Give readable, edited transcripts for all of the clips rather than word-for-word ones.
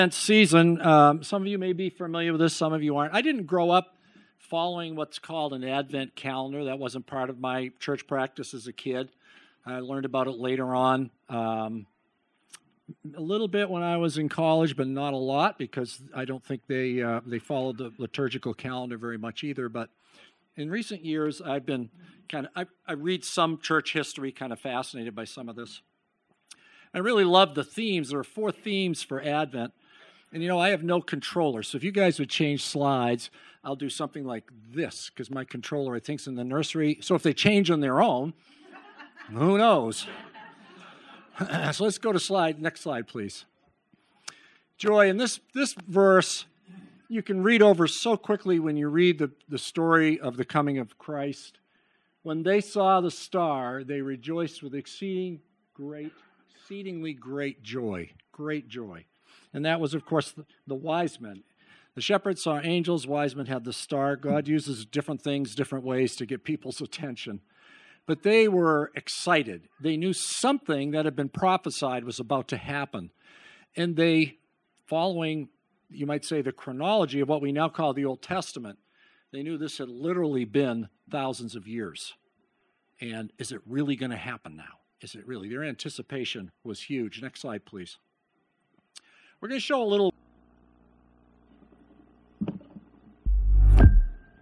Season. Some of you may be familiar with this, some of you aren't. I didn't grow up following what's called an Advent calendar. That wasn't part of my church practice as a kid. I learned about it later on. A little bit when I was in college, but not a lot because I don't think they followed the liturgical calendar very much either. But in recent years, I've been I read some church history, kind of fascinated by some of this. I really love the themes. There are 4 themes for Advent. And, I have no controller. So if you guys would change slides, I'll do something like this because my controller, I think, is in the nursery. So if they change on their own, who knows? So let's go to next slide, please. Joy, in this verse, you can read over so quickly when you read the story of the coming of Christ. When they saw the star, they rejoiced with exceedingly great joy. Great joy. And that was, of course, the wise men. The shepherds saw angels, wise men had the star. God uses different things, different ways to get people's attention. But they were excited. They knew something that had been prophesied was about to happen. And they, following, you might say, the chronology of what we now call the Old Testament, they knew this had literally been thousands of years. And is it really going to happen now? Is it really? Their anticipation was huge. Next slide, please. We're going to show a little. Isn't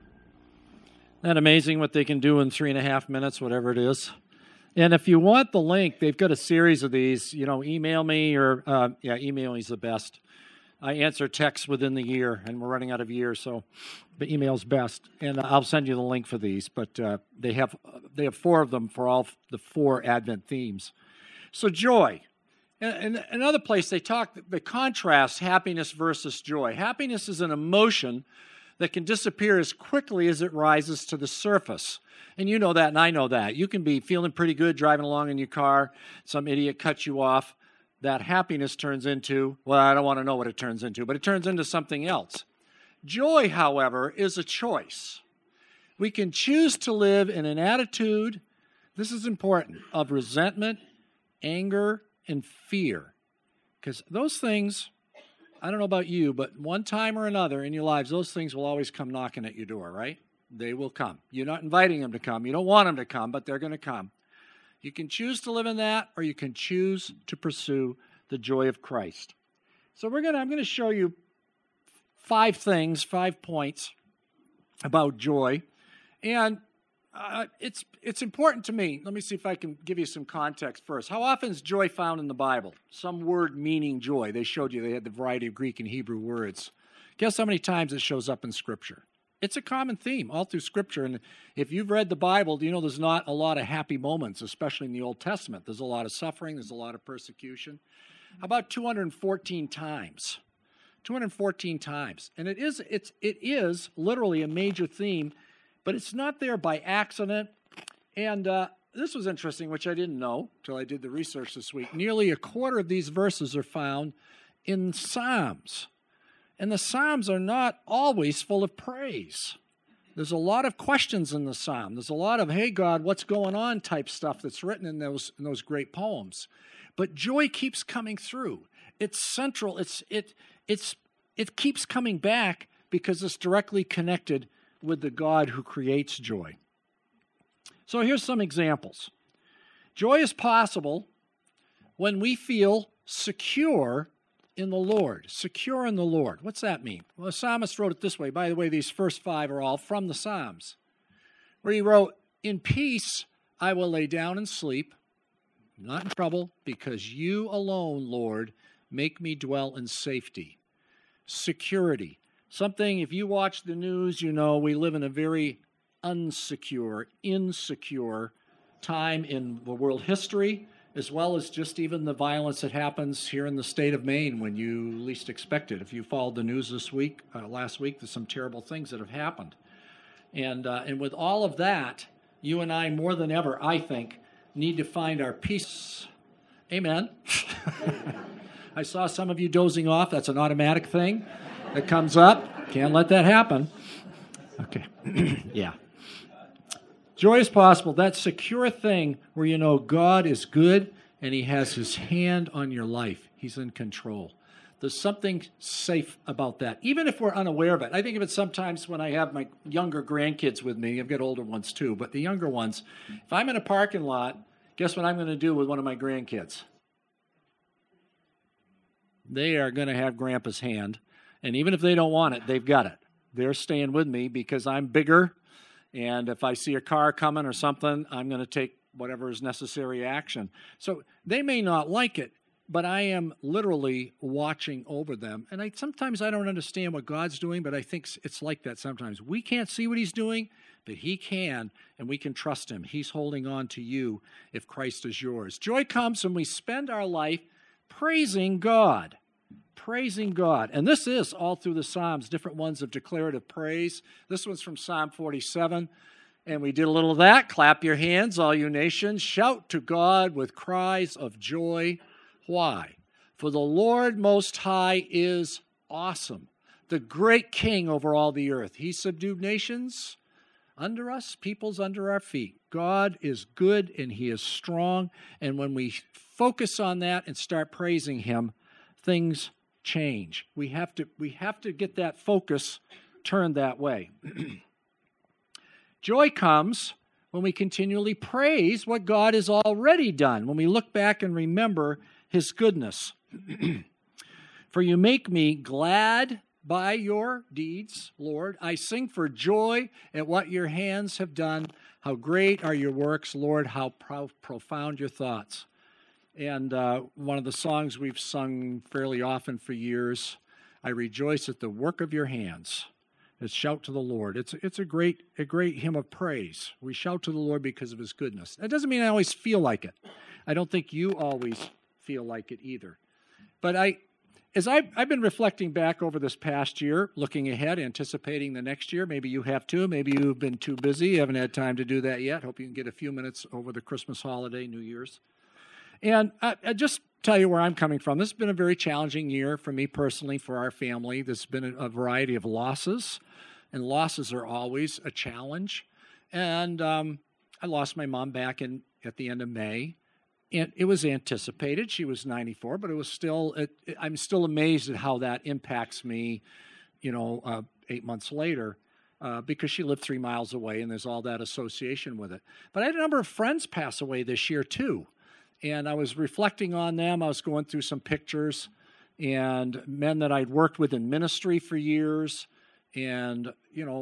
that amazing what they can do in 3.5 minutes, whatever it is? And if you want the link, they've got a series of these. Email me or, email is the best. I answer texts within the year, and we're running out of years, so the email's best. And I'll send you the link for these, but they have 4 of them for all the 4 Advent themes. So joy. And another place they contrast happiness versus joy. Happiness is an emotion that can disappear as quickly as it rises to the surface. And you know that, and I know that. You can be feeling pretty good driving along in your car. Some idiot cuts you off. That happiness turns into, well, I don't want to know what it turns into, but it turns into something else. Joy, however, is a choice. We can choose to live in an attitude, this is important, of resentment, anger, and fear. Because those things, I don't know about you, but one time or another in your lives, those things will always come knocking at your door, right? They will come. You're not inviting them to come. You don't want them to come, but they're going to come. You can choose to live in that, or you can choose to pursue the joy of Christ. So I'm going to show you 5 points about joy. And it's important to me. Let me see if I can give you some context first. How often is joy found in the Bible? Some word meaning joy. They showed you they had the variety of Greek and Hebrew words. Guess how many times it shows up in Scripture? It's a common theme all through Scripture. And if you've read the Bible, there's not a lot of happy moments, especially in the Old Testament. There's a lot of suffering. There's a lot of persecution. About 214 times. 214 times. And it is literally a major theme, but it's not there by accident. And this was interesting, which I didn't know until I did the research this week. Nearly a quarter of these verses are found in Psalms. And the Psalms are not always full of praise. There's a lot of questions in the Psalm. There's a lot of, hey, God, what's going on type stuff that's written in those great poems. But joy keeps coming through. It's central. It keeps coming back because it's directly connected with the God who creates joy. So here's some examples. Joy is possible when we feel secure in the Lord. Secure in the Lord. What's that mean? Well, the psalmist wrote it this way. By the way, these first 5 are all from the Psalms, where he wrote, "In peace I will lay down and sleep, not in trouble, because you alone, Lord, make me dwell in safety." Security. Something, if you watch the news, we live in a very insecure time in the world history, as well as just even the violence that happens here in the state of Maine when you least expect it. If you followed the news last week, there's some terrible things that have happened. And with all of that, you and I, more than ever, I think, need to find our peace. Amen. I saw some of you dozing off. That's an automatic thing that comes up. Can't let that happen. Okay. Yeah. Joy is possible. That secure thing where God is good and He has His hand on your life. He's in control. There's something safe about that, even if we're unaware of it. I think of it sometimes when I have my younger grandkids with me. I've got older ones too, but the younger ones, if I'm in a parking lot, guess what I'm going to do with one of my grandkids? They are going to have Grandpa's hand, and even if they don't want it, they've got it. They're staying with me because I'm bigger, and if I see a car coming or something, I'm going to take whatever is necessary action. So they may not like it, but I am literally watching over them. And sometimes I don't understand what God's doing, but I think it's like that sometimes. We can't see what he's doing, but he can, and we can trust him. He's holding on to you if Christ is yours. Joy comes when we spend our life praising God. Praising God. And this is all through the Psalms, different ones of declarative praise. This one's from Psalm 47. And we did a little of that. Clap your hands, all you nations. Shout to God with cries of joy. Why? For the Lord Most High is awesome, the great King over all the earth. He subdued nations under us, peoples under our feet. God is good and he is strong. And when we focus on that and start praising him, things change. We have to get that focus turned that way. Joy comes when we continually praise what God has already done, when we look back and remember his goodness. For you make me glad by your deeds, Lord. I sing for joy at what your hands have done. How great are your works, Lord. How profound your thoughts. And one of the songs we've sung fairly often for years, I rejoice at the work of your hands. It's shout to the Lord. It's a great hymn of praise. We shout to the Lord because of his goodness. That doesn't mean I always feel like it. I don't think you always feel like it either. But as I've been reflecting back over this past year, looking ahead, anticipating the next year, maybe you have too, maybe you've been too busy, you haven't had time to do that yet. Hope you can get a few minutes over the Christmas holiday, New Year's. And I just tell you where I'm coming from. This has been a very challenging year for me personally, for our family. There's been a variety of losses, and losses are always a challenge. And I lost my mom back at the end of May. And it was anticipated. She was 94, but it was still, I'm still amazed at how that impacts me, 8 months later, because she lived 3 miles away and there's all that association with it. But I had a number of friends pass away this year too. And I was reflecting on them. I was going through some pictures and men that I'd worked with in ministry for years. And,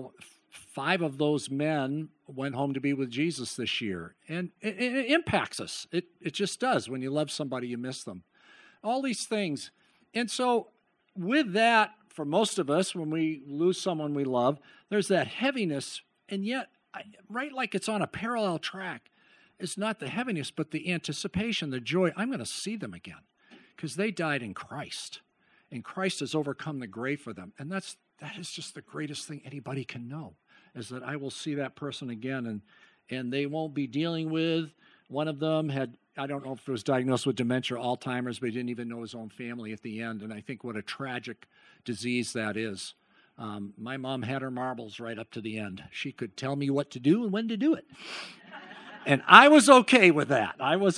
5 of those men went home to be with Jesus this year. And it impacts us. It just does. When you love somebody, you miss them. All these things. And so with that, for most of us, when we lose someone we love, there's that heaviness. And yet, right like it's on a parallel track, it's not the heaviness, but the anticipation, the joy. I'm going to see them again because they died in Christ. And Christ has overcome the grave for them. And that is just the greatest thing anybody can know, is that I will see that person again, and they won't be dealing with. One of them had, I don't know if it was diagnosed with dementia or Alzheimer's, but he didn't even know his own family at the end, and I think what a tragic disease that is. My mom had her marbles right up to the end. She could tell me what to do and when to do it. And I was okay with that.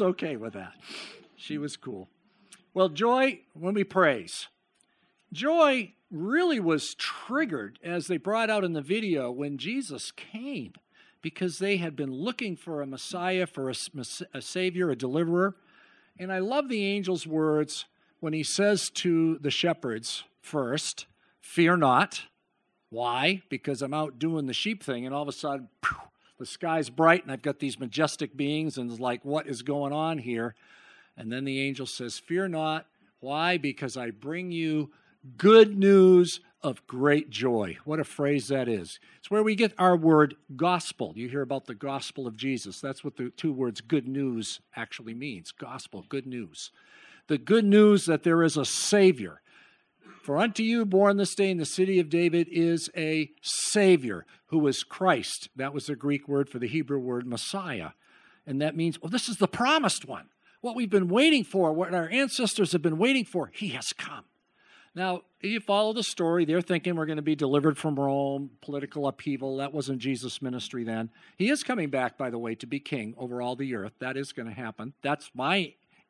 She was cool. Well, joy when we praise. Joy really was triggered, as they brought out in the video, when Jesus came, because they had been looking for a Messiah, for a Savior, a deliverer. And I love the angel's words when he says to the shepherds first, fear not. Why? Because I'm out doing the sheep thing, and all of a sudden, the sky's bright, and I've got these majestic beings, and it's like, what is going on here? And then the angel says, fear not. Why? Because I bring you good news of great joy. What a phrase that is. It's where we get our word gospel. You hear about the gospel of Jesus. That's what the 2 words good news actually means. Gospel, good news. The good news that there is a Savior. For unto you born this day in the city of David is a Savior, who is Christ. That was the Greek word for the Hebrew word Messiah. And that means, well, this is the promised one. What we've been waiting for, what our ancestors have been waiting for, he has come. Now, you follow the story. They're thinking we're going to be delivered from Rome, political upheaval. That wasn't Jesus' ministry then. He is coming back, by the way, to be king over all the earth. That is going to happen. That's my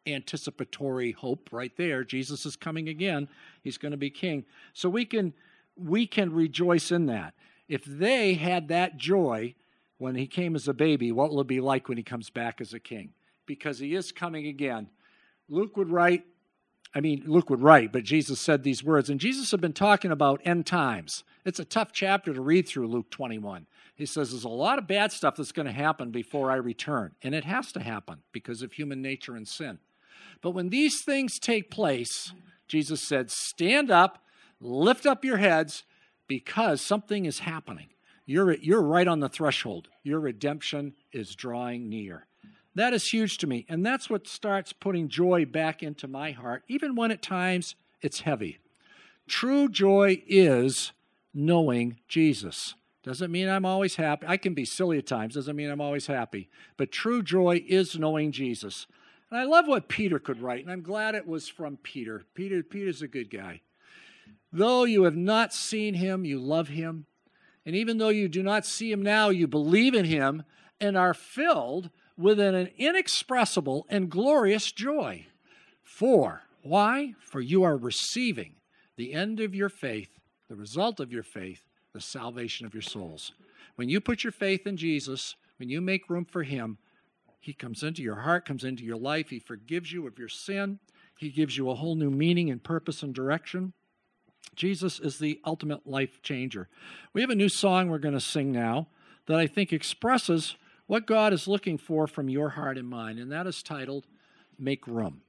anticipatory hope right there. Jesus is coming again. He's going to be king. So we can rejoice in that. If they had that joy when he came as a baby, what will it be like when he comes back as a king? Because he is coming again. Luke would write, but Jesus said these words, and Jesus had been talking about end times. It's a tough chapter to read through, Luke 21. He says there's a lot of bad stuff that's going to happen before I return, and it has to happen because of human nature and sin. But when these things take place, Jesus said, stand up, lift up your heads, because something is happening. You're right on the threshold. Your redemption is drawing near. That is huge to me, and that's what starts putting joy back into my heart, even when at times it's heavy. True joy is knowing Jesus. Doesn't mean I'm always happy. I can be silly at times. Doesn't mean I'm always happy. But true joy is knowing Jesus. And I love what Peter could write, and I'm glad it was from Peter. Peter's a good guy. Though you have not seen him, you love him. And even though you do not see him now, you believe in him and are filled with an inexpressible and glorious joy. Why? For you are receiving the end of your faith, the result of your faith, the salvation of your souls. When you put your faith in Jesus, when you make room for him, he comes into your heart, comes into your life. He forgives you of your sin. He gives you a whole new meaning and purpose and direction. Jesus is the ultimate life changer. We have a new song we're going to sing now that I think expresses what God is looking for from your heart and mind, and that is titled, Make Room.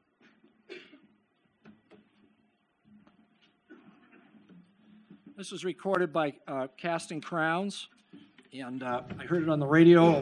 This was recorded by Casting Crowns, and I heard it on the radio